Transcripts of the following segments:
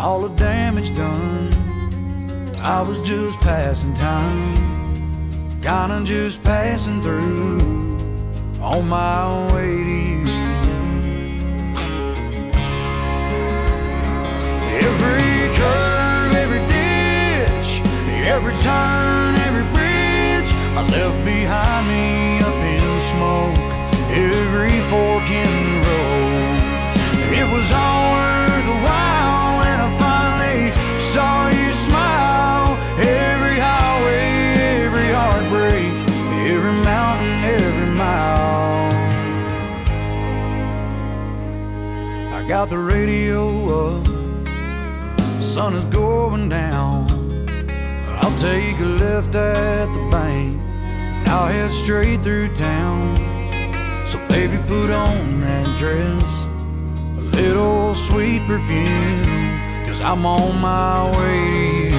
all the damage done. I was just passing time, kinda just passing through, on my way to you. Every curve, every ditch, every turn, every bridge I left behind me up in smoke. Every fork in the road, it was all worth a while when I finally saw you smile. Every highway, every heartbreak, every mountain, every mile. I got the radio up, the sun is going down. I'll take a left at the bank, and I'll head straight through town. So baby, put on that dress, a little sweet perfume, 'cause I'm on my way to you.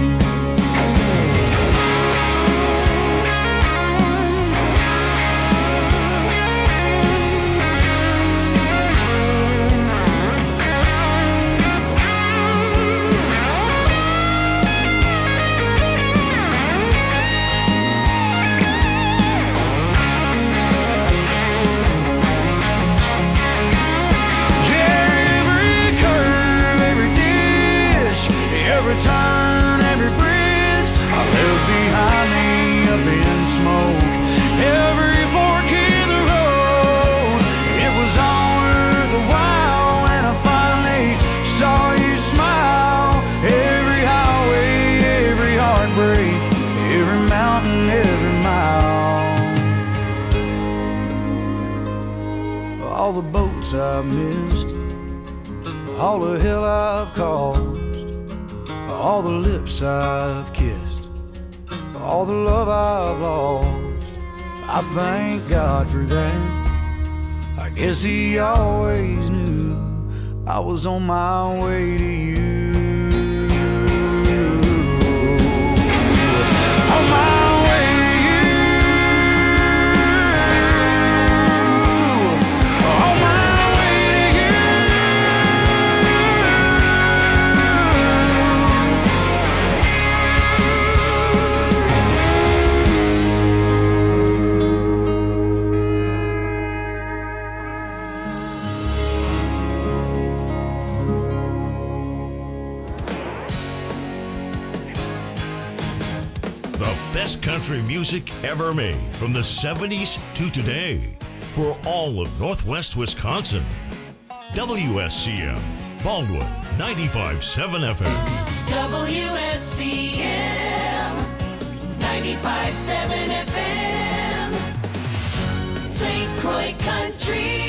Every turn, every bridge I left behind me up in smoke. Every fork in the road, it was all worth a while when I finally saw you smile. Every highway, every heartbreak, every mountain, every mile. All the boats I've missed, all the hell I've caused, all the lips I've kissed, all the love I've lost. I thank God for that. I guess He always knew I was on my way to you. On my way to you. On my way to you. Best country music ever made from the 70s to today for all of Northwest Wisconsin. WSCM, Baldwin, 95.7 FM. WSCM, 95.7 FM, St. Croix Country.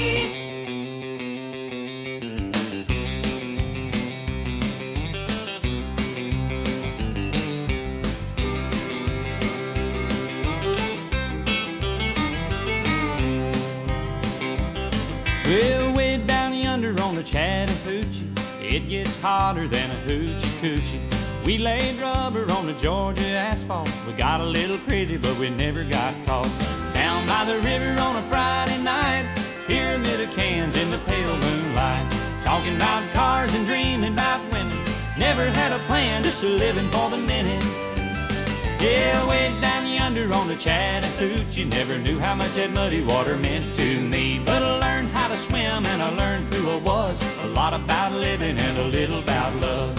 Well, way down yonder on the Chattahoochee, it gets hotter than a hoochie coochie. We laid rubber on the Georgia asphalt. We got a little crazy, but we never got caught. Down by the river on a Friday night, pyramid of cans in the pale moonlight. Talking about cars and dreaming about women. Never had a plan, just a living for the minute. Yeah, way down yonder on the Chattahoochee, never knew how much that muddy water meant to me. But I learned how to swim and I learned who I was. A lot about living and a little about love.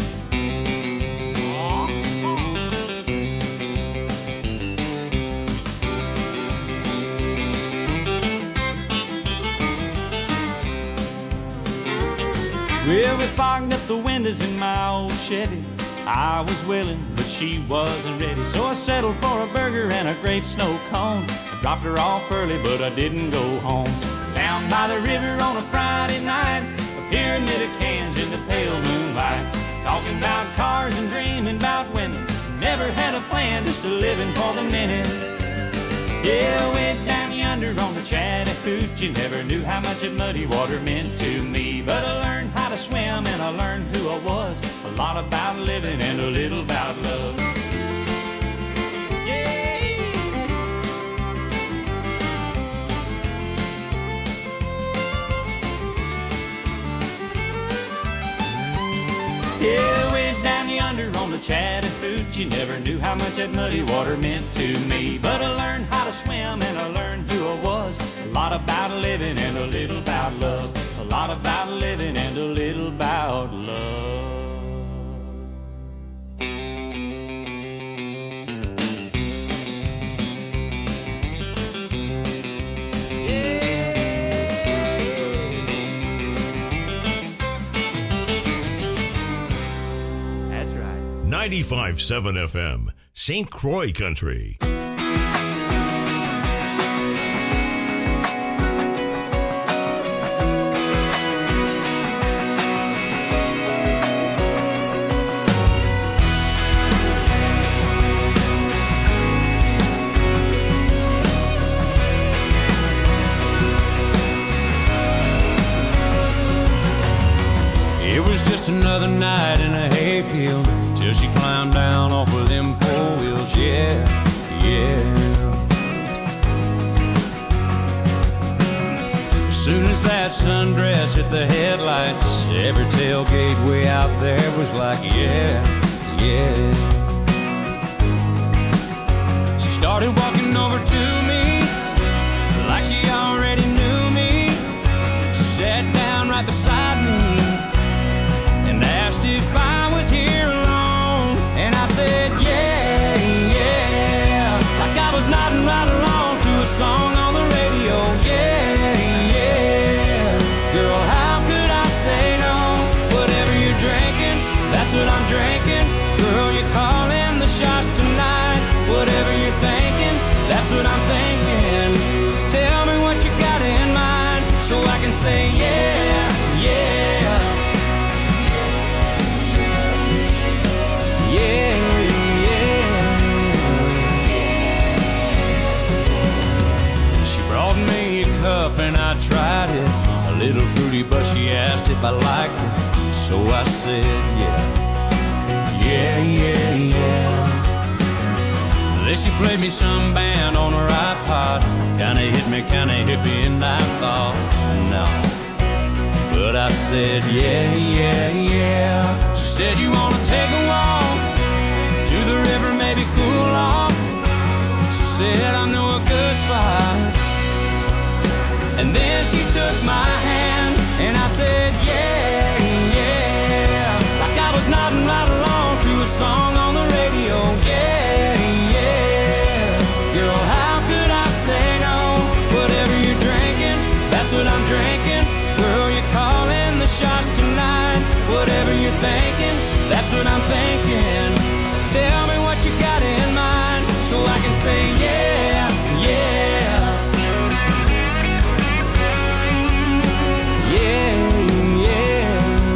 Well, we fogged up the windows in my old Chevy. I was willing, but she wasn't ready. So I settled for a burger and a grape snow cone. I dropped her off early, but I didn't go home. Down by the river on a Friday night, a pyramid of cans in the pale moonlight. Talking about cars and dreaming about women. Never had a plan, just a living for the minute. Yeah, way down yonder on the Chattahoochee, never knew how much that muddy water meant to me. But I learned how to swim and I learned who I was. A lot about living and a little about love. Yeah. Yeah, way down yonder on the Chattahoochee, never knew how much that muddy water meant to me. But I learned how to swim and I learned who I was. A lot about living and a little about love. A lot about living and a little about love. That's right. 95.7 FM, St. Croix Country. It was just another night in a hayfield till she climbed down off of them 4 wheels. Yeah, yeah. As soon as that sundress hit the headlights, every tailgate way out there was like, yeah, yeah. She started walking over to me like she already knew me. She sat down right beside me and asked if I was here alone. And I said, yeah, yeah, like I was nodding right along to a song on the radio. Yeah, yeah, girl, how could I say no? Whatever you're drinking, that's what I'm drinking. Girl, you're calling the shots tonight. Whatever you're thinking, that's what I'm thinking. Tell me what you got in mind so I can say yeah, yeah. Yeah, yeah. She brought me a cup and I tried it. A little fruity, but she asked if I liked it. So I said, yeah, yeah, yeah, yeah. Then she played me some band on her iPod. Kinda hit me and I thought, no. But I said, yeah, yeah, yeah. She said, you wanna take a walk to the river, maybe cool off. She said, I know a good spot. And then she took my hand and I said, yeah, yeah, like I was nodding right along to a song on the radio. Yeah, yeah, girl, how could I say no? Whatever you're drinking, that's what I'm drinking. Girl, you're calling the shots tonight. Whatever you're thinking, that's what I'm thinking. Tell me what you got in mind so I can say yeah, yeah. Yeah, yeah.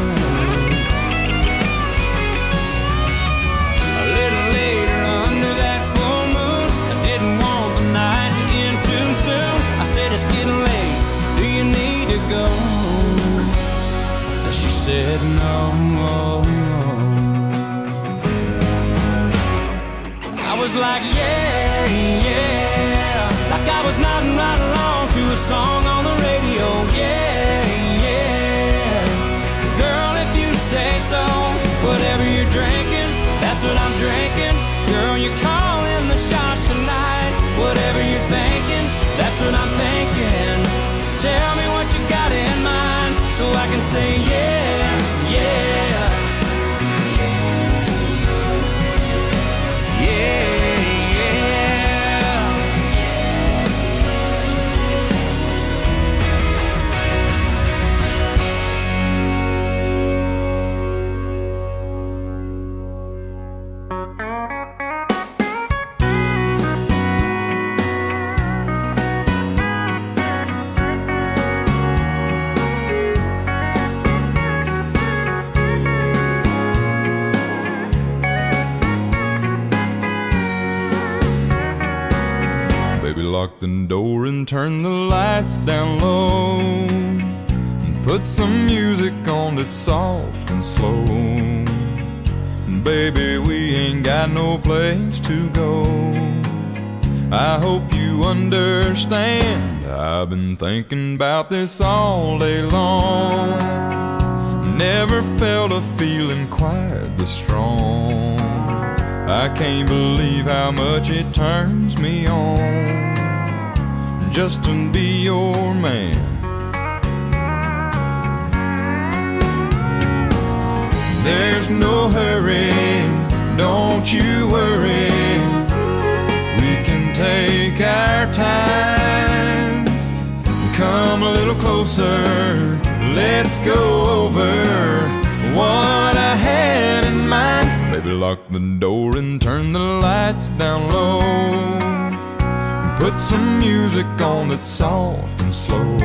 A little later under that full moon, I didn't want the night to end too soon. I said it's getting late, do you need to go? She said no. I was like, yeah, yeah, like I was nodding right along to a song on the radio. Yeah, yeah, girl, if you say so. Whatever you're drinking, that's what I'm drinking. Girl, you're calling the shots tonight. Whatever you're thinking, that's what I'm thinking. Tell me what you got in mind so I can say yeah, yeah. Lock the door and turn the lights down low, and put some music on that's soft and slow. Baby, we ain't got no place to go. I hope you understand, I've been thinking about this all day long. And Never felt a feeling quite this strong. I can't believe how much it turns me on just to be your man. There's no hurry, don't you worry. We can take our time. Come a little closer, let's go over what I had in mind. Baby, lock the door and turn the lights down low. Put some music on that's soft and slow.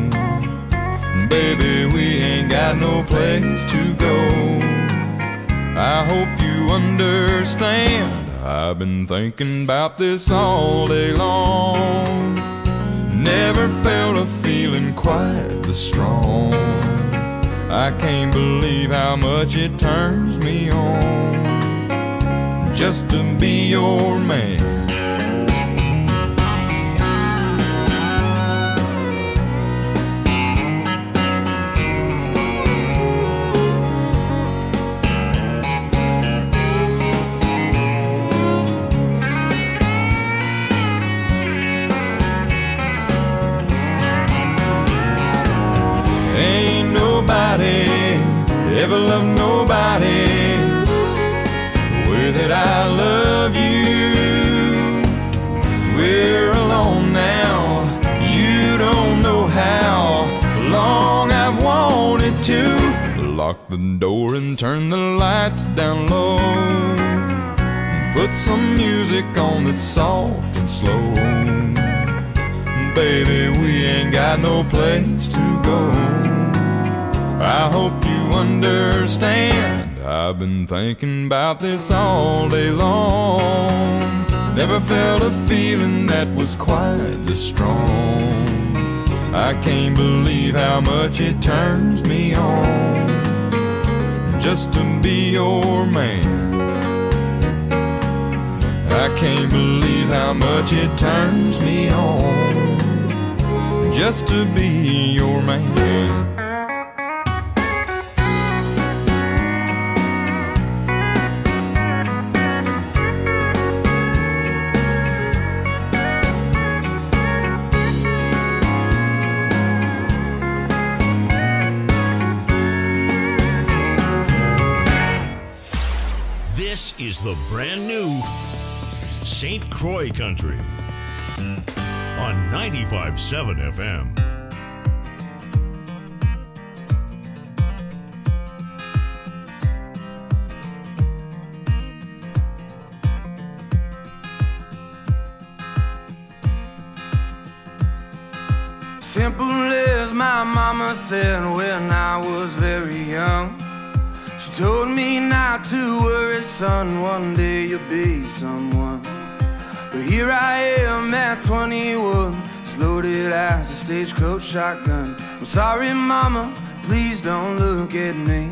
Baby, we ain't got no place to go. I hope you understand. I've been thinking about this all day long. Never felt a feeling quite this strong. I can't believe how much it turns me on just to be your man. Ever loved nobody the way that I love you. We're alone now, you don't know how long I've wanted to. Lock the door and turn the lights down low. Put some music on that's soft and slow. Baby, we ain't got no place to go. I hope you understand. I've been thinking about this all day long. Never felt a feeling that was quite this strong. I can't believe how much it turns me on just to be your man. I can't believe how much it turns me on just to be your man. This is the brand new St. Croix Country on 95.7 FM. Simple as my mama said when I was very young. She told me not to worry, son, one day you'll be someone. But here I am at 21, as loaded as a stagecoach shotgun. I'm sorry, mama, please don't look at me.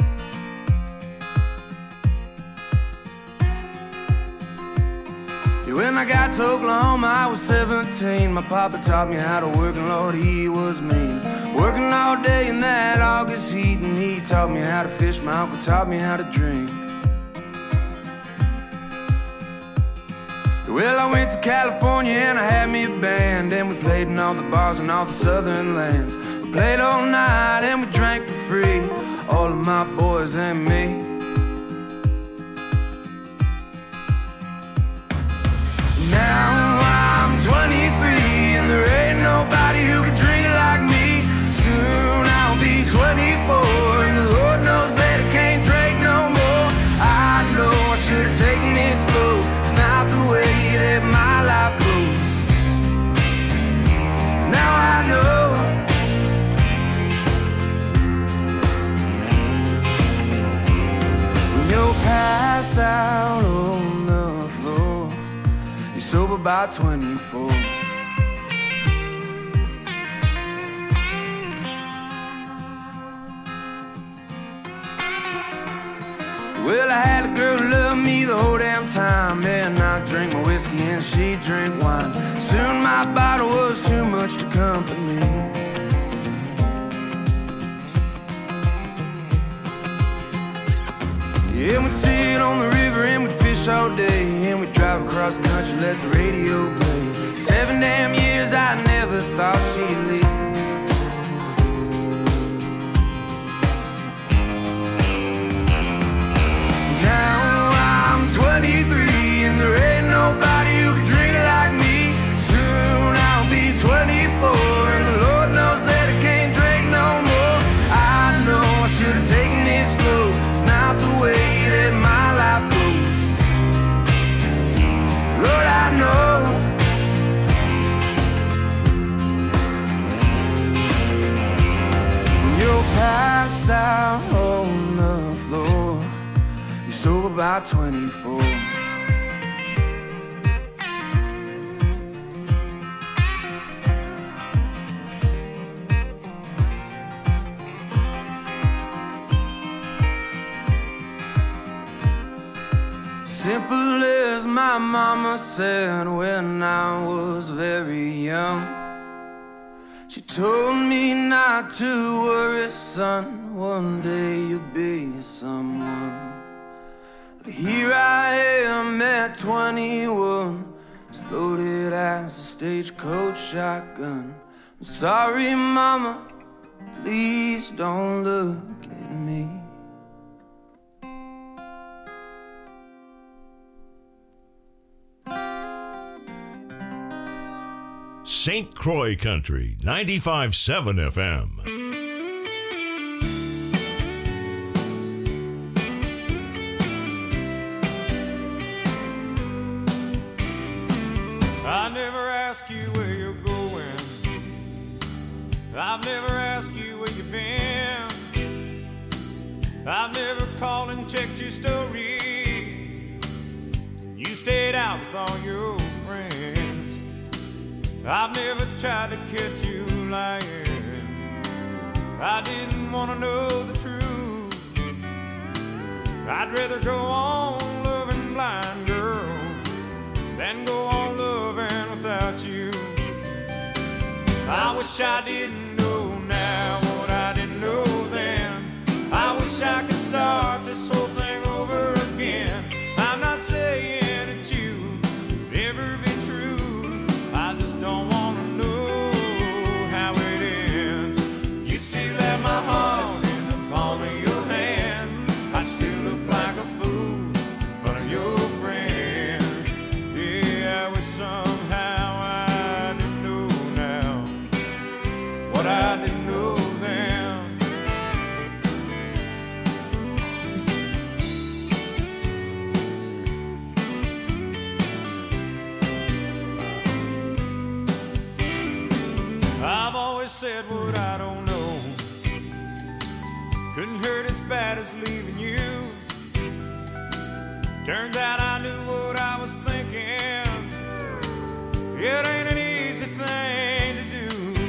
When I got to Oklahoma, I was 17. My papa taught me how to work, and Lord, he was mean. Working all day in that August heat, and he taught me how to fish. My uncle taught me how to drink. Well, I went to California and I had me a band, and we played in all the bars in all the southern lands. We played all night and we drank for free, all of my boys and me. Now I'm 23 and there ain't nobody who can drink it like me. Soon I'll be 24 and the Lord knows that I can't drink no more. I know I should have taken it slow. It's not the way that my life goes. Now I know. When you're passed out on the floor, you're sober by 24. Well, I had a girl who loved me the whole damn time, and I drank my whiskey and she drank wine. Soon my bottle was too much to company. Yeah, we'd sit on the river and we'd fish all day, and we'd drive across the country, let the radio play. 7 damn years I never thought she'd leave. Now I'm 23 and there ain't nobody who can drink like me. Soon I'll be 24 and the Lord knows that I can't drink no more. I know I should have taken it slow. It's not the way that my life goes. Lord, I know. You're passed out on the floor. You're sober by 24. Simple as my mama said when I was very young. She told me not to worry, son, one day you'll be someone. But here I am at 21, as loaded as a stagecoach shotgun. I'm sorry, mama, please don't look at me. St. Croix Country, 95.7 FM. I never ask you where you're going. I've never asked you where you've been. I've never called and checked your story. You stayed out with all your friends. I've never tried to catch you lying. I didn't want to know the truth. I'd rather go on loving blind, girl, than go on loving without you. I wish I didn't know now what I didn't know then. I wish I could start this whole thing over again. I'm not saying that you would ever be true. I just don't want to know how it ends. You'd still have my heart in the palm of your hand. I'd still look like a fool in front of your friends. Yeah, I wish somehow I didn't know now what I didn't know then. I've always said what I don't know. Couldn't hurt as bad as leaving you. Turns out I knew what I was thinking. It ain't an easy thing to do.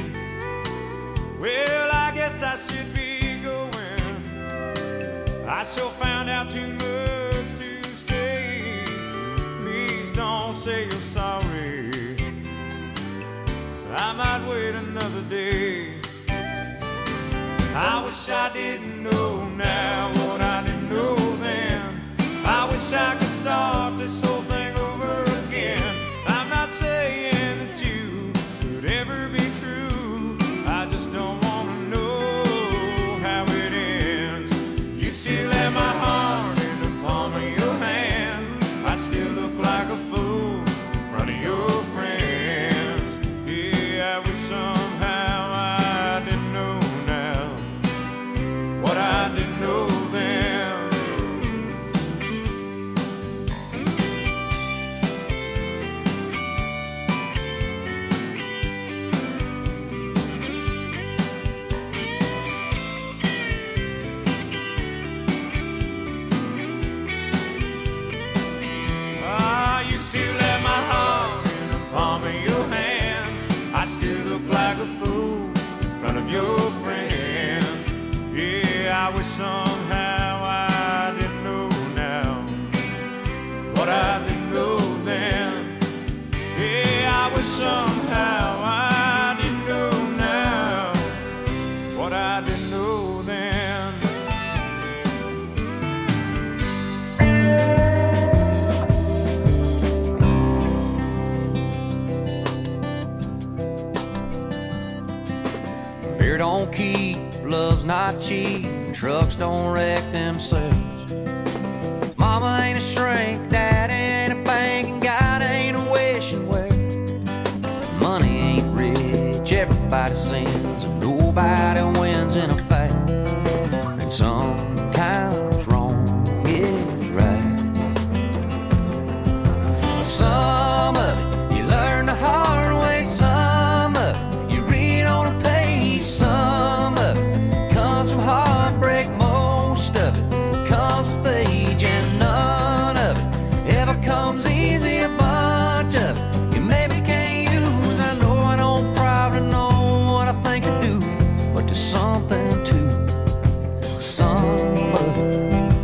Well, I guess I should be going. I sure found out too much to stay. Please don't say you're sorry. I might wait another day. I wish I didn't know now what I didn't know then. I wish I could start this whole thing over again. I'm not saying that you could ever be true. I just don't want to know how it ends. You still have my heart in the palm of your hand. I still look like a fool in front of your friends. Yeah, I wish somehow I didn't know now what I didn't know then. You still have my heart in the palm of your hand. I still look like a fool in front of your friends. Yeah, I wish somehow I didn't know now what I didn't know then. Yeah, I wish somehow I didn't know now what I didn't know then. not cheap, trucks don't wreck themselves. Mama ain't a shrink, Dad ain't a bank, and God ain't a wishing well. Money ain't rich, everybody sins, and nobody wins in a fight. And sometimes wrong is right. Some of it you learn the hard way, some of it you read on a page, some of it comes from heartbreak, most of it comes with age, and none of it ever comes easy. A bunch of it you maybe can't use. I know I don't probably know what I think I do, but there's something to some of it.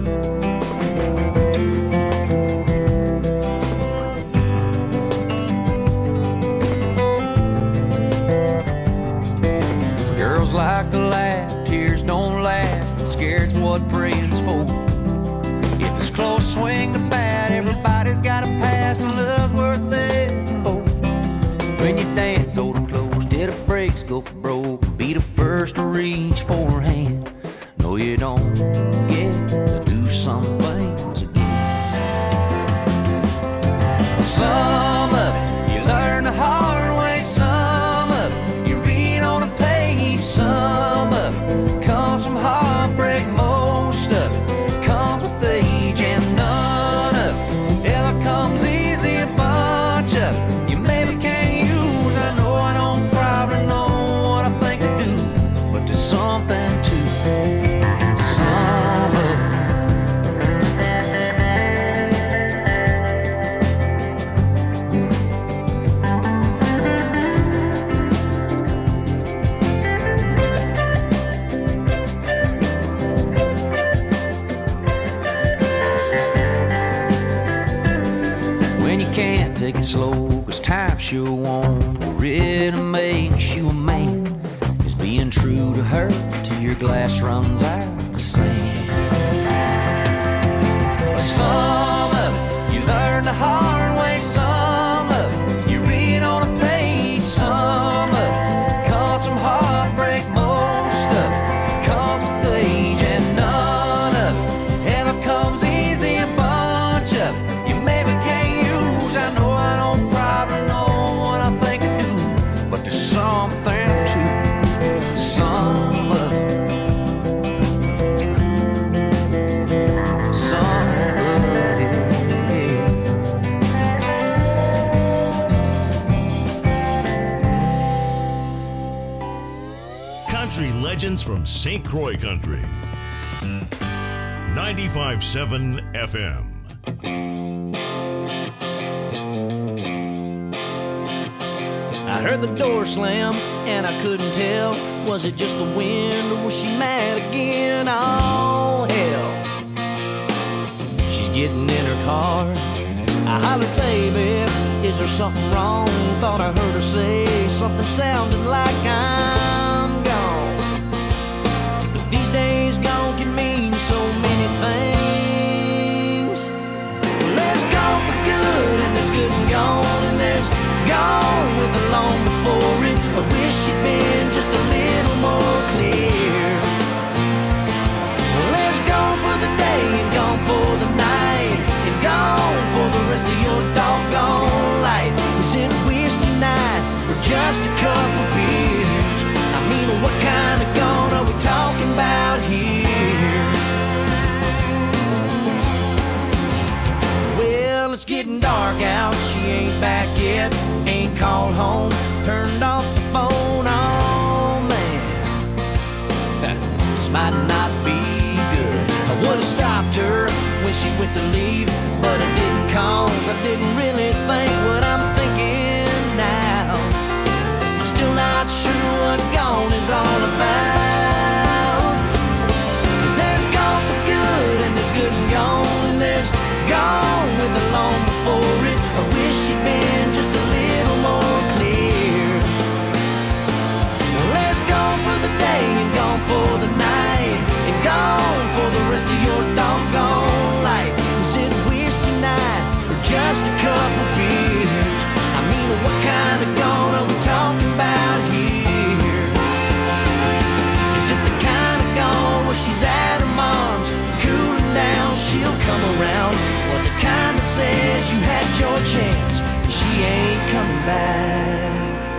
Girls like to laugh, tears don't last, and scared's what praying's for. If it's close, swing the bat, everybody's got a pass, and love's worth living for. When you dance, hold it close, till the brakes go for broke, be the first to reach for her hand. No, you don't get to do some things again. Some of it you learn the hard way, some of it you read on a page, some of it comes from heartbreak, most of it comes with age, and none of it ever comes easy. A bunch of it you maybe can't use. I know I don't probably know what I think I do, but there's something to some of it. When you can't take it slow, cause time sure won't, or it makes you a man, is being true to her till your glass runs out of sand. Some of it you learn the hard way, some of it you read on a page, some of it comes from heartbreak, most of it comes with age, and none of it ever comes easy. A bunch of it you maybe can't use. I know I don't probably know what I think I do, but there's something to some of it. Some of it. Country legends from St. Croix Country. 95.7 FM. I heard the door slam and I couldn't tell, was it just the wind or was she mad again? Oh hell, she's getting in her car. I hollered, baby, is there something wrong? Thought I heard her say something sounding like I'm gone. But these days gone can mean so many things. Well, there's gone for good and there's good and gone, and there's gone with the long before it. I wish she'd been just a little more clear. Well, there's gone for the day and gone for the night, and gone for the rest of your doggone life. Is it whiskey night or just a couple beers? I mean, what kind of gone are we talking about here? Well, it's getting dark out, she ain't back yet, ain't called home, turned off the phone. Oh man, this might not be good. I would've stopped her when she went to leave, but I didn't, cause I didn't really think what I'm thinking now. I'm still not sure what gone is all about. Cause there's gone for good and there's good and gone, and there's gone with the long before it. I wish she'd been just a little more clear. Well, there's gone for the day and gone for the night, and gone for the rest of your doggone life. Is it whiskey night or just a couple beers? I mean, what kind of gone are we talking about here? Is it the kind of gone ain't coming back.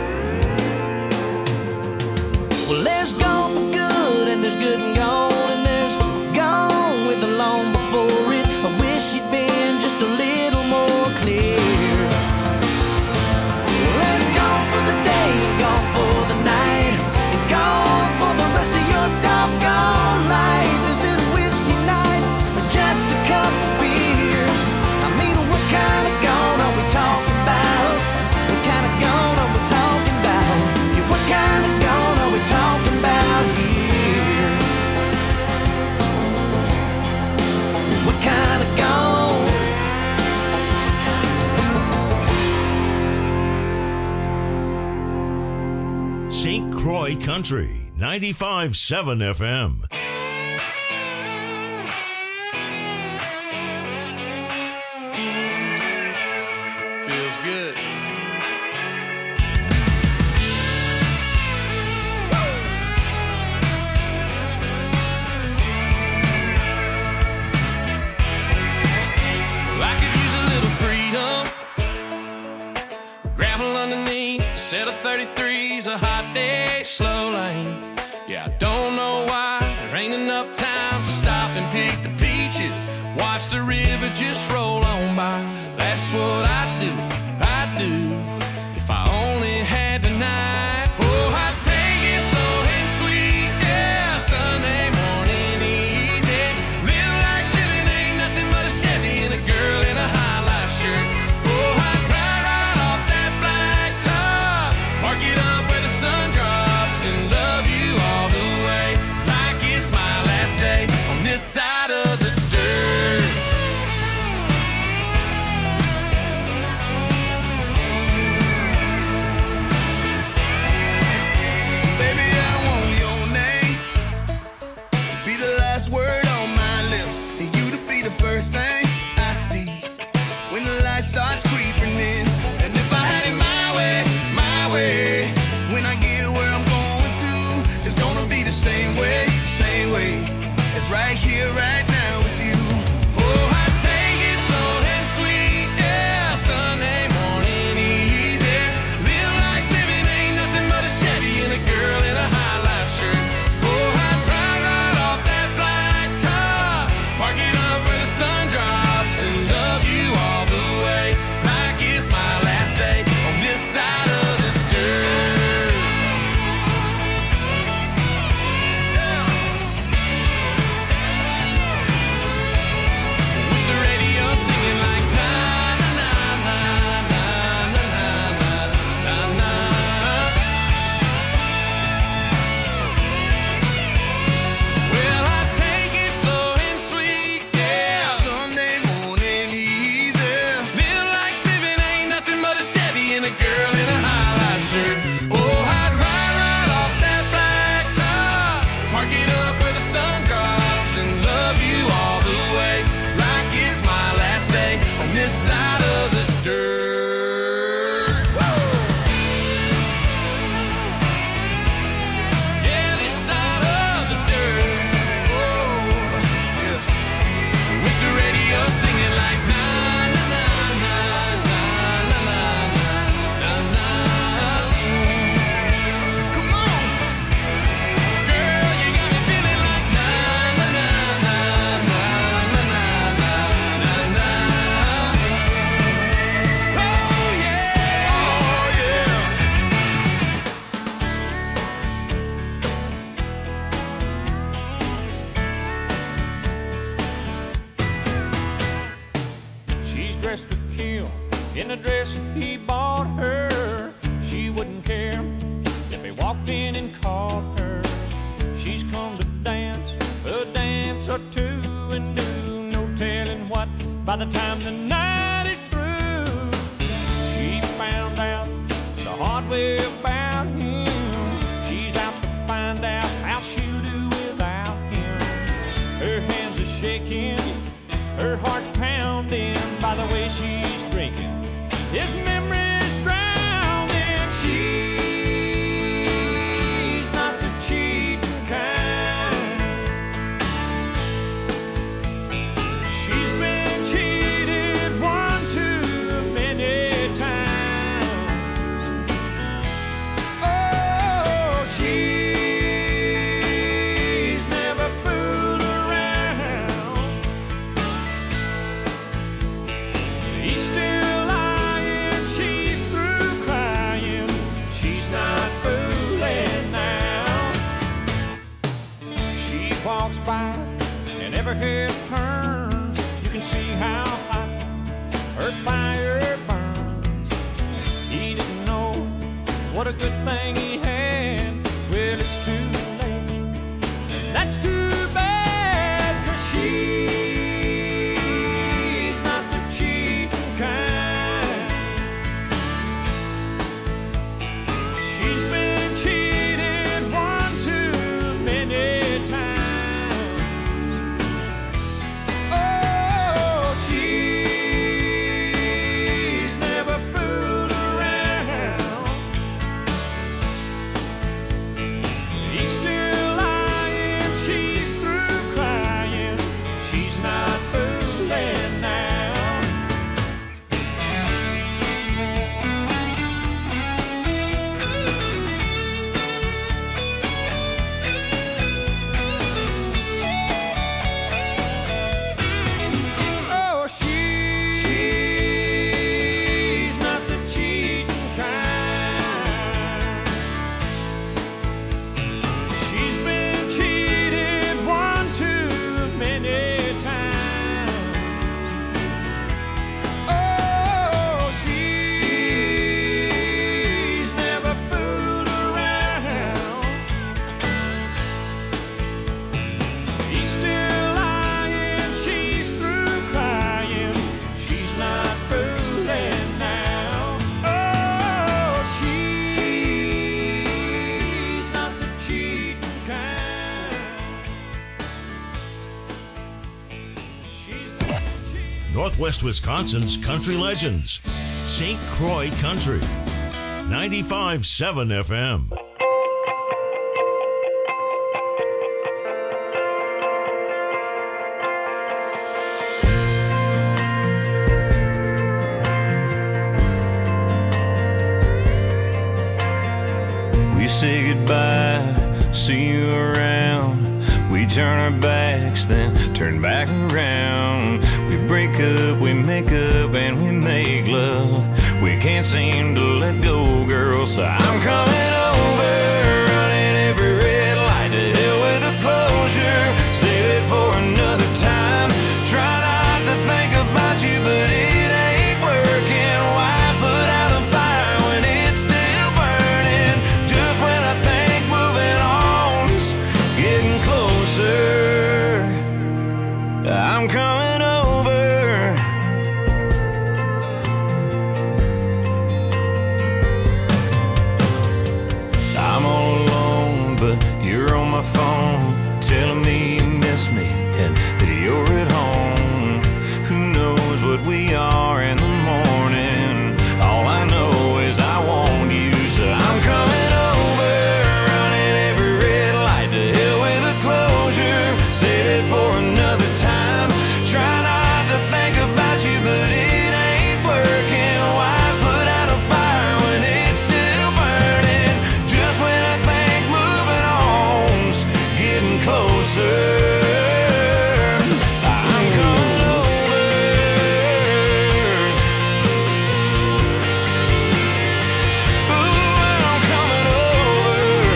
Well, there's gone for good, and there's good and gone, and there's gone with the long before it. I wish you'd been just a little more clear. Well, there's gone for the day, and gone for the night, and gone for the rest of your doggone life. Is it a whiskey night or just a couple beers? I mean, what kind of gone are we talking about? What kind of gone are we talking about? Yeah, what kind of gone are we talking about here? What kind of gone? St. Croix Country, 95.7 FM. Feels good. I could use a little freedom. Gravel underneath, set of 33's a hot day, slow lane. Yeah, I don't know why there ain't enough time to stop and pick the peaches. Watch the river just roll on by. That's what I do if I only had tonight. Oh, I'd take it slow and sweet, yeah, Sunday morning easy. Live like living ain't nothing but a Chevy and a girl in a high life shirt. Oh, I'd ride right off that black top, park it up where the sun drops, and love you all the way like it's my last day on this side of the dirt. Baby, I want your name to be the last word on my lips, and you to be the first thing I see when the light starts creeping in. And if I had it my way, when I get where I'm going to, it's gonna be the same way as right here, right now with you. Oh, I take it slow and sweet, yeah, Sunday morning easy. Live like living ain't nothing but a Chevy and a girl in a high life shirt. Oh, I'd ride right off that black top, park it up where the sun drops, and love you all the way like it's my last day on this side of the dirt. With the radio singing like na na na na na na na na na. Well, I take it slow and sweet, yeah, Sunday morning easy. Live like living ain't nothing but a Chevy and a girl in a high life shirt. Oh, I'd ride right off that black top, park it up where the sun drops, and love you all the way like it's my last day on this side of the dirt. Woo! Yeah, this side of the dirt. Whoa, yeah. With the radio singing like na na na na na na na na na. Come on, girl, you got me feeling like na na na na na na na na na. Oh yeah, oh yeah. She's dressed to kill in a dress he bought her. She wouldn't care if he walked in and caught her. She's come to dance a dance or two and do no telling what by the time the night is through. She found out the hard way about him. She's out to find out how she'll do without him. Her hands are shaking, her heart's pounding by the way she's drinking. His memory's drowning. She's not the cheating kind. She's been cheated one too many times. what a good thing he had. Well, it's too late. That's too bad, 'cause she's not the cheating kind. She's been cheated one too many times. Oh, she's never fooled around. He's still lying, she's through crying. She's not fooling now. Oh, she's not the cheating kind. She's been cheated one too many times. Oh, she's never fooled around. He's still lying, she's through crying. She's not fooling now. Oh, she's not the cheating kind. She's the Northwest Wisconsin's country legends. St. Croix Country. 95.7 FM. We say goodbye, see you around. We turn our backs, then turn back around. We break up, we make up, and we make love. We can't seem to let go, girl, so I'm coming over, running every red light. To hell with the closure, save it for another time. Try not to think about you, but it ain't working. Why put out a fire when it's still burning? Just when I think moving on's getting closer, I'm coming over. I'm all alone, but you're on my phone, telling me you miss me and that you're at home. Who knows what we are in the morning? All I know is I want you, so I'm coming over, running every red light. To hell with the closure, save it for another time. Try not to think about you, but it ain't working. Why put out a fire when it's still burning? Just when I think moving on's getting closer, I'm coming over. Ooh, I'm coming over.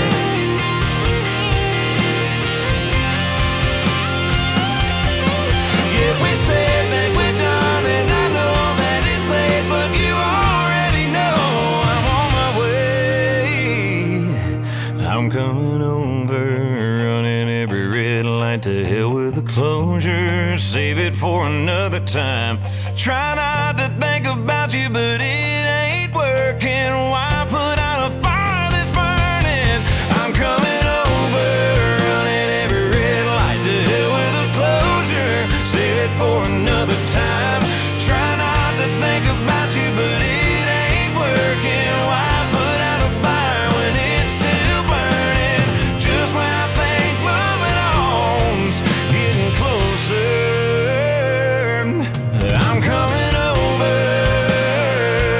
Yeah, we said that we're done, and I know that it's late, but you already know I'm on my way. I'm coming over, running every red light. To hell with the closure, save it for another time. Try not to think about you, but it ain't working. Why put out a fire that's burning? I'm coming over, running every red light. To hell with the closure, save it for another time. Try not to think about you, but it ain't working. Why put out a fire when it's still burning? Just when I think moving on's getting closer, I'm coming over.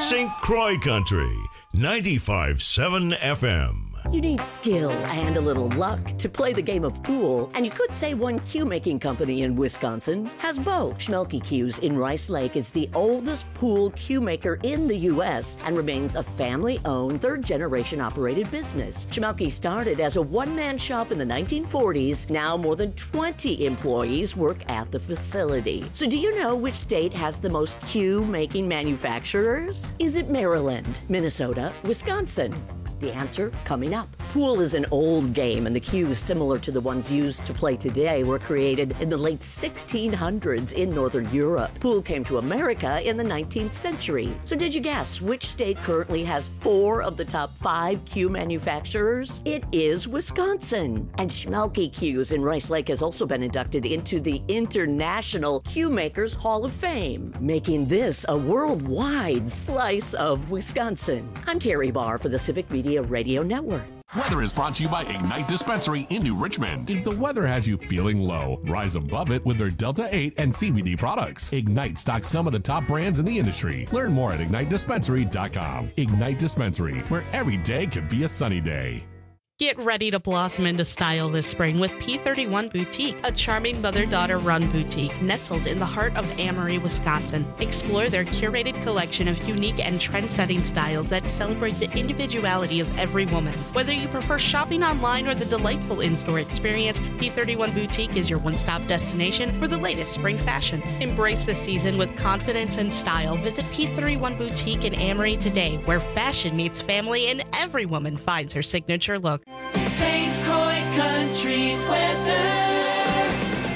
St. Croix Country, 95.7 FM. You need skill and a little luck to play the game of pool, and you could say one cue-making company in Wisconsin has both. Schmelke Cues in Rice Lake is the oldest pool cue maker in the U.S. and remains a family-owned, third-generation operated business. Schmelke started as a one-man shop in the 1940s. Now more than 20 employees work at the facility. So do you know which state has the most cue-making manufacturers? Is it Maryland, Minnesota, Wisconsin? The answer coming up. Pool is an old game, and the cues similar to the ones used to play today were created in the late 1600s in Northern Europe. Pool came to America in the 19th century. So did you guess which state currently has 4 of the top 5 cue manufacturers? It is Wisconsin. And Schmelke Cues in Rice Lake has also been inducted into the International Cue Makers Hall of Fame, making this a worldwide slice of Wisconsin. I'm Terry Barr for the Civic Media Radio Network. Weather is brought to you by Ignite Dispensary in New Richmond. If the weather has you feeling low, rise above it with their Delta 8 and CBD products. Ignite stocks some of the top brands in the industry. Learn more at IgniteDispensary.com. Ignite Dispensary, where every day can be a sunny day. Get ready to blossom into style this spring with P31 Boutique, a charming mother-daughter run boutique nestled in the heart of Amory, Wisconsin. Explore their curated collection of unique and trend-setting styles that celebrate the individuality of every woman. Whether you prefer shopping online or the delightful in-store experience, P31 Boutique is your one-stop destination for the latest spring fashion. Embrace the season with confidence and style. Visit P31 Boutique in Amory today, where fashion meets family and every woman finds her signature look. St. Croix Country weather.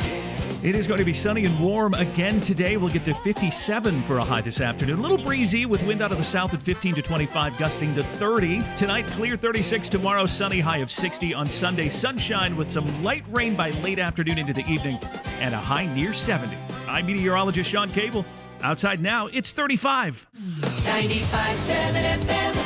It is going to be sunny and warm again today. We'll get to 57 for a high this afternoon. A little breezy with wind out of the south at 15 to 25, gusting to 30. Tonight, clear 36. Tomorrow, sunny, high of 60. On Sunday, sunshine with some light rain by late afternoon into the evening and a high near 70. I'm meteorologist Sean Cable. Outside now, it's 35. 95.7 FM.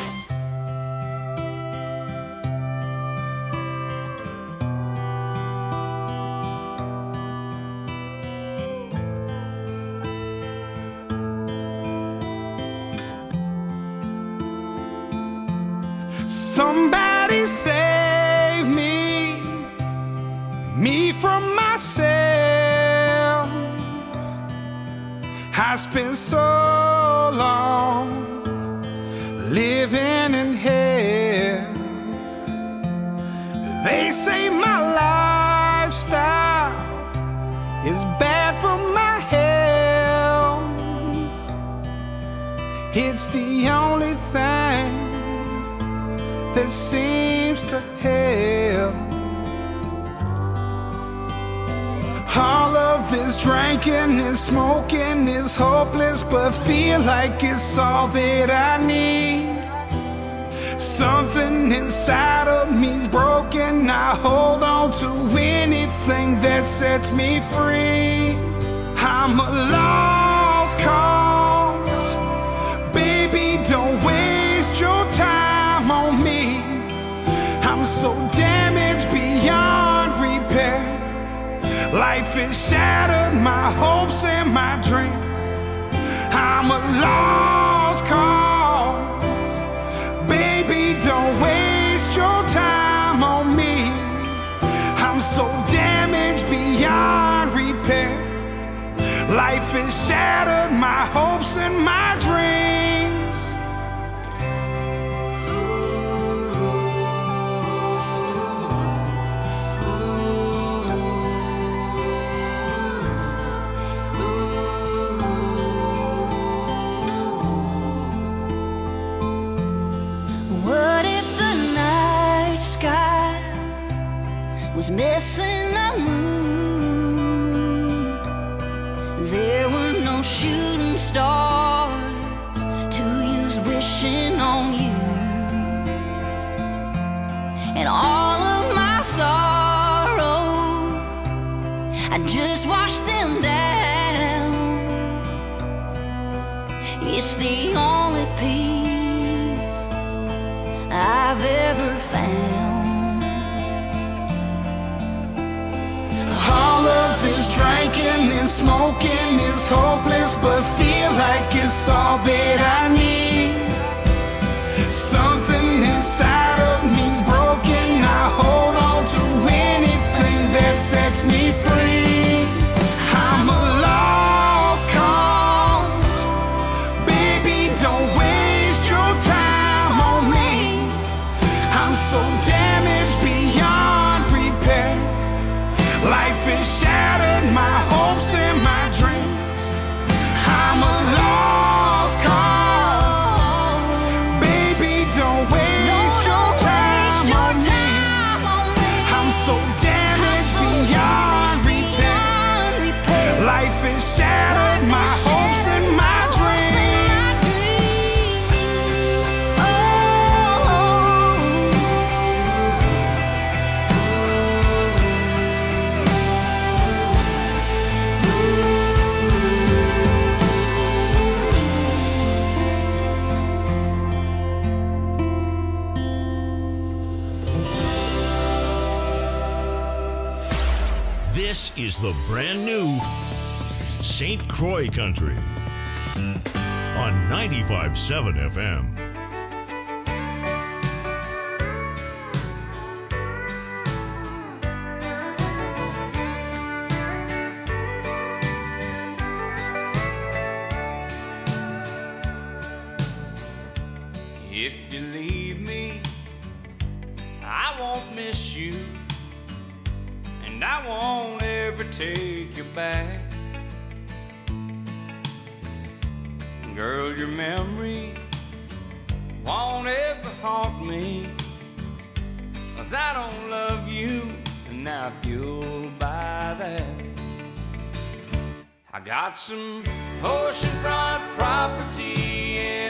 Somebody save me from myself. I spent so long living in hell. They say my lifestyle is bad for my health. It's the only thing that seems to help. All of this drinking and smoking is hopeless, but feel like it's all that I need. Something inside of me's broken. I hold on to anything that sets me free. I'm a lost cause. Baby, don't waste your time on me. I'm so damaged beyond repair. Life has shattered my hopes and my dreams. I'm a lost cause. Baby, don't waste your time on me. I'm so damaged beyond repair. Life has shattered my hopes and my dreams. Was missing a moon. There were no shooting stars to use wishing on you. And all of my sorrows, I just washed them down. It's the only peace I've ever found. All of this drinking and smoking is hopeless, but feel like it's all that I need. This is the brand new St. Croix Country on 95.7 FM. If you leave me, I won't miss you, and I won't ever take you back. Girl, your memory won't ever haunt me, 'cause I don't love you, and I feel by that. I got some oceanfront property in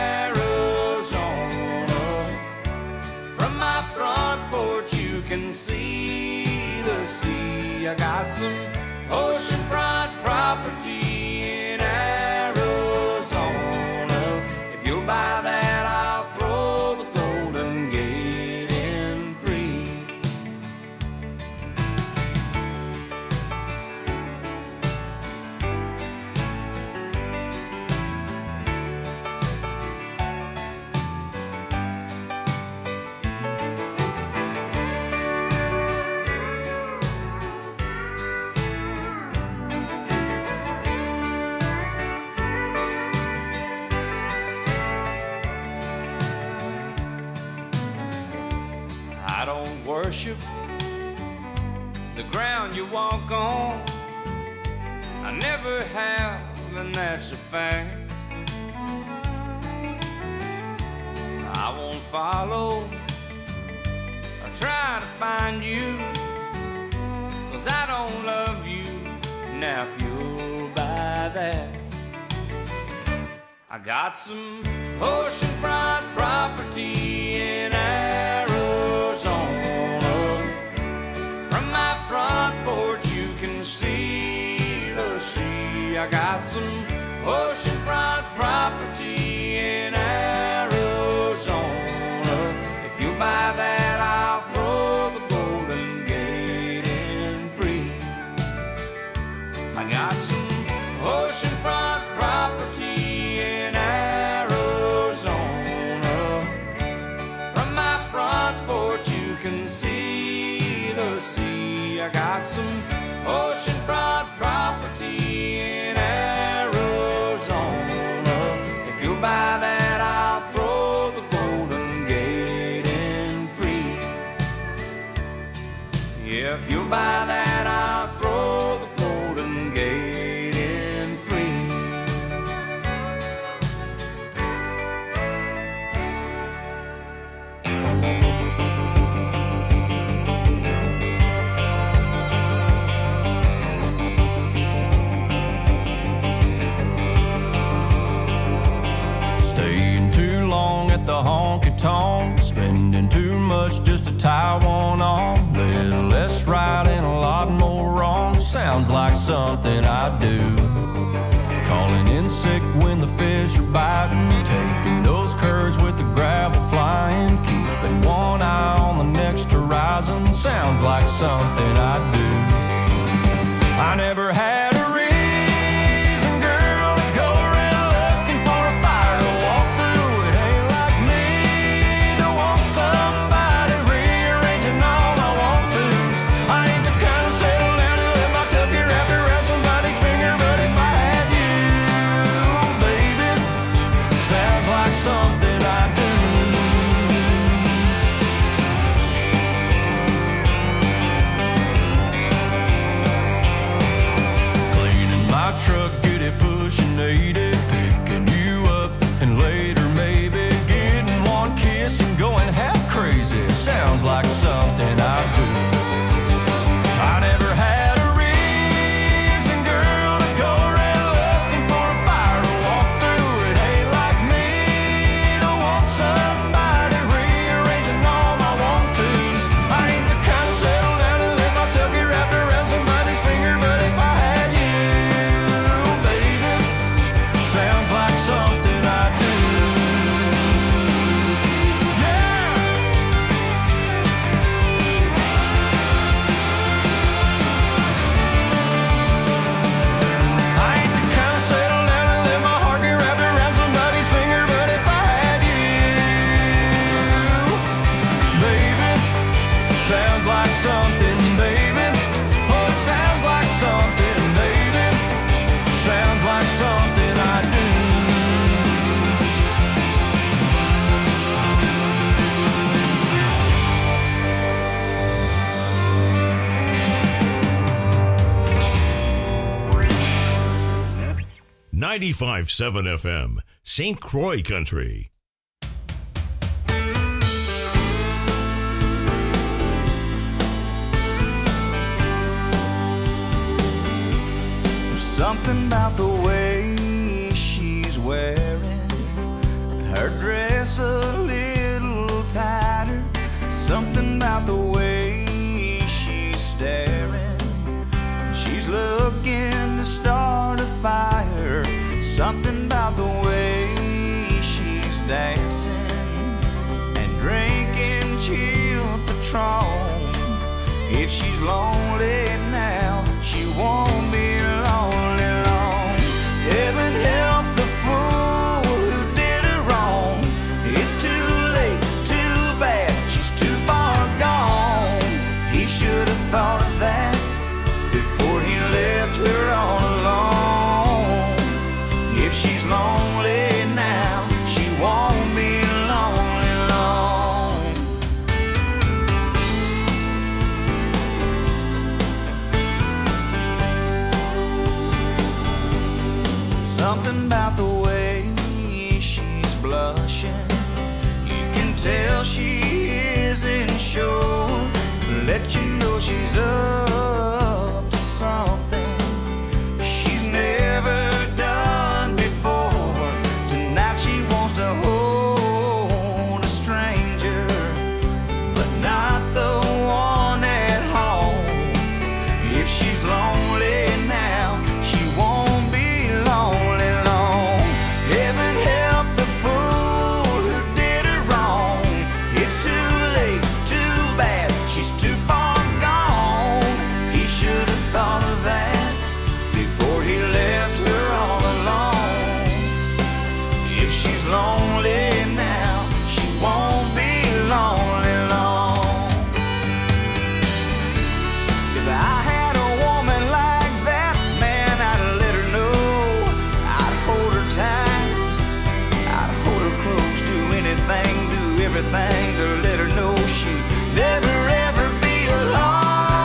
Arizona. From my front porch you can see the sea. I got some oceanfront property in Arizona. If you'll buy that, I'll throw the Golden Gate in free. I don't worship the ground you walk on. I never have, and that's a fact. I won't follow or try to find you, 'cause I don't love you, now if you'll buy that. I got some oceanfront property in Arizona. From my front porch you can see the sea. I got some oceanfront property in Arizona. If you buy that, I'll throw the Golden Gate in free. I got some oceanfront property in Arizona. From my front porch you can see the sea. I got some oceanfront property in Arizona. If you'll buy that, I'll throw the Golden Gate in free. Yeah, if you'll buy that, I'll throw the Golden Gate in free. Staying too long at the honky-tonk, spending too much just to tie one on. Little less right and a lot more wrong. Sounds like something I do. Calling in sick when the fish are biting, taking those curves with the gravel flying, keeping one eye on the next horizon. Sounds like something I do. I never had a reason, girl, to go around looking for a fire to walk through. It ain't like me to want somebody rearranging all my want-tos. I ain't the kind of settle down and let myself get wrapped around somebody's finger, but if I had you, baby, sounds like something I do. 95.7 FM, St. Croix Country. Something about the way she's wearing her dress a little tighter. Something about the way she's staring. She's looking to start a fire. Something about the way she's dancing and drinking chilled Patron. If she's lonely now, she won't be lonely long. Heaven help the fool who did her wrong. It's too late, too bad, she's too far gone. He should have thought of that before he left her all alone. If she's lonely now, she won't be lonely long. Something about the way she's blushing, you can tell she isn't sure. Let you know she's up to something she's never done before. Tonight she wants to hold a stranger, but not the one at home. If she's lonely now, she won't be lonely long. Heaven help the fool who did her wrong. It's too late, too bad, she's too far gone. He should have thought of that before he left her all alone. If she's lonely now, she won't be lonely long. If I had a woman like that, man, I'd let her know. I'd hold her tight, I'd hold her close, do anything, do everything to let her know she'd never ever be alone.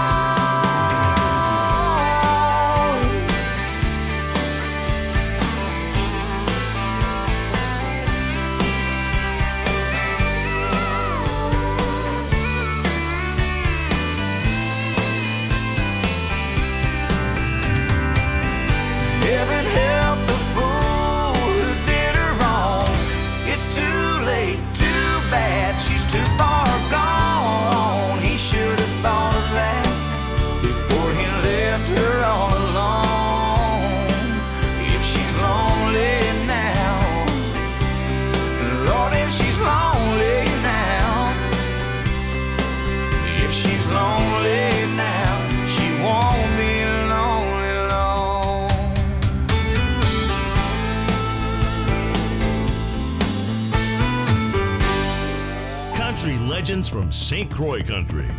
Heaven help the fool who did her wrong. It's too late, too bad, she's too far gone. He should have thought of that before he left her all alone. If she's lonely now, Lord, if she's lonely now, if she's lonely now, she won't be lonely long. Country legends from St. Croix Country.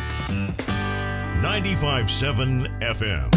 95.7 FM.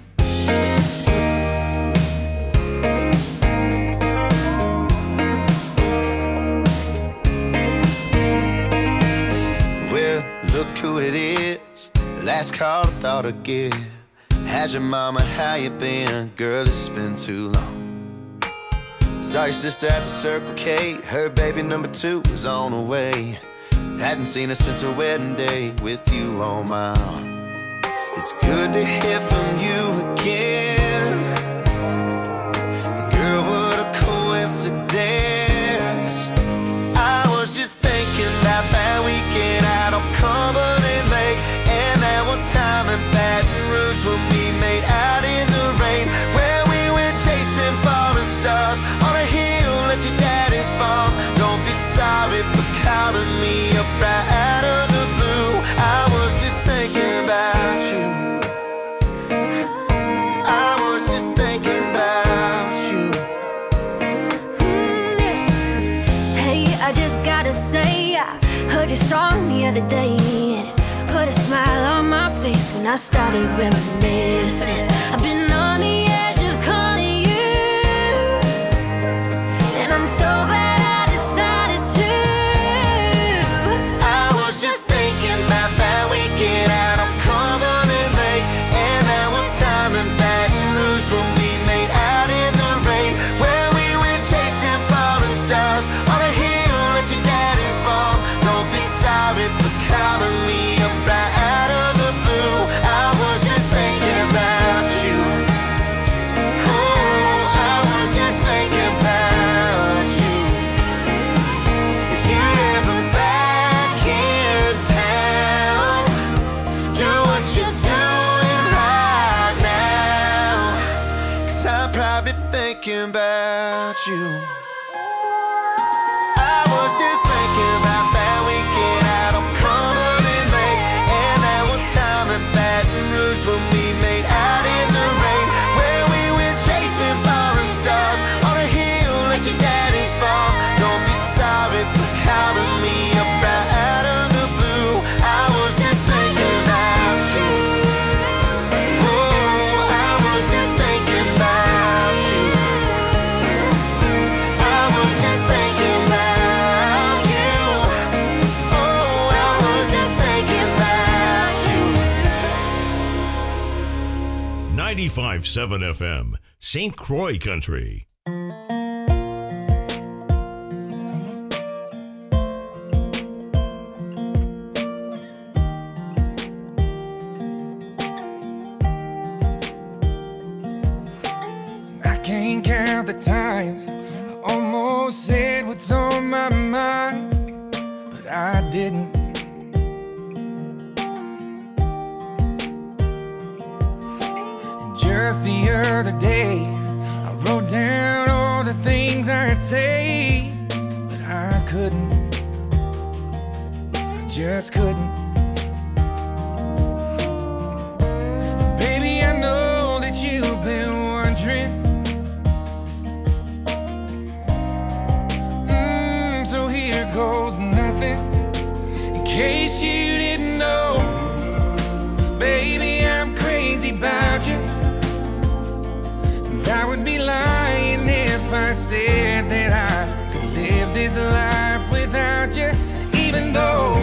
Well, look who it is. Last call I thought I'd give. How's your mama? How you been? Girl, it's been too long. Saw your sister at the Circle K. Her baby number 2 was on the way. Hadn't seen her since her wedding day with you on my arm. It's good to hear from you again. Girl, what a coincidence. I was just thinking about that weekend out on Cumberland Lake, and that one time in Baton Rouge when we made out in the rain, where we went chasing falling stars on a hill at your daddy's farm. Don't be sorry for calling me up right out of the blue. I was just thinking about you. I was just thinking about you. Hey, I just gotta say, I heard your song the other day, and it put a smile on my face when I started reminiscing. I've been on the edge of calling you, and I'm so glad I decided to. I was just thinking about that weekend out on Cumberland Lake, and that one time in Baton Rouge when we made out in the rain, was just thinking about that weekend out on Cumberland Lake, and that one time in Baton Rouge when we made out in the rain, where we went chasing falling stars on a hill at your daddy's farm. Don't be sorry for calling me up right out of the blue. I was just thinking about you. Oh, I was just thinking about you. I was just thinking about you. Oh, I was just thinking about you. 95.7 FM, St. Croix Country. I can't count the times I almost said what's on my mind, but I didn't. And just the other day, I wrote down all the things I'd say, but I couldn't. I just couldn't. Baby, I know that you've been wondering. So here goes nothing. In case you didn't know, baby, I'm crazy about you. And I would be lying if I said that I could live this life without you. Even though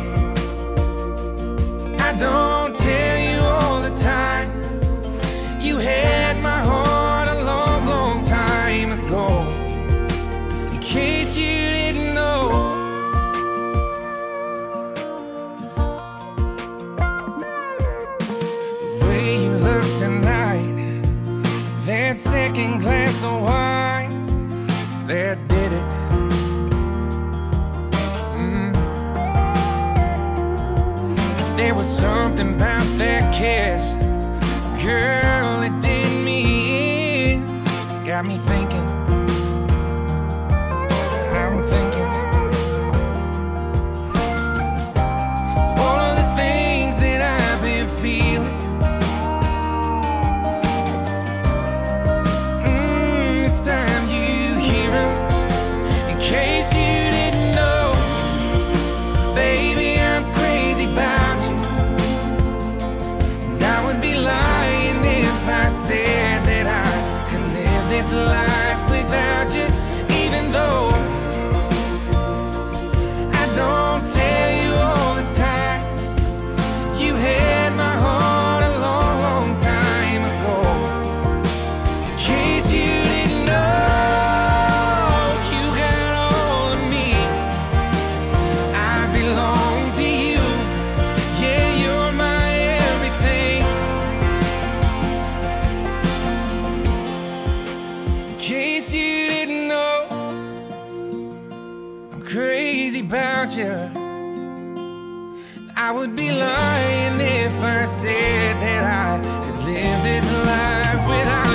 I don't tell you all the time, you had my heart a long, long time ago. In case you didn't know, the way you look tonight, that second glass of wine, that did it. There was something about that kiss, girl, it did me in. Got me thinking, I'm thinking all of the things that I've been feeling. It's time you hear 'em. In case you didn't know, baby, I'm crazy about you. And I would be lying if I said that I could live this life without you. Even though I don't tell you all the time, you had my heart a long, long time ago. In case you didn't know, you got all of me. I belong to you. Yeah, you're my everything. In case you didn't know, I'm crazy about you. I would be lying if I said that I could live this life without